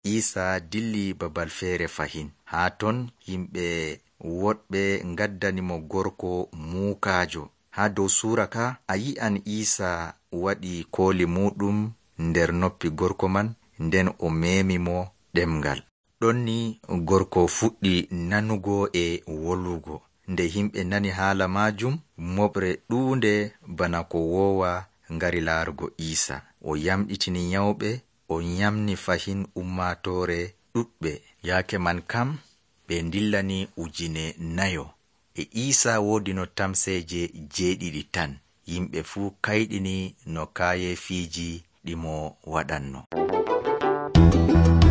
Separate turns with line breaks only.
Isa dilli babal feere fahin. Haa ton himɓe woɗɓe gaddanimo gorko muukajo. Haa dow suura ka a yi'an Isa waɗi kooli muɗum nder noppi gorko man, nden o meemi mo ɗemgal. Ɗonni gorko fuɗɗi nanugo e wolugo. Nde himɓe nani haala majum, moɓre ɗuunde bana ko woowa ngari laarugo Isa. O yamɗitini nyawɓe, o nyamni fahin ummatore ɗuɗɓe. Yaake man kam ɓe dillani 4,000. E Isa woodi no tamseje 7 tan. Yimɓe fuu kayɗini no kayefiiji ɗimo waɗanno.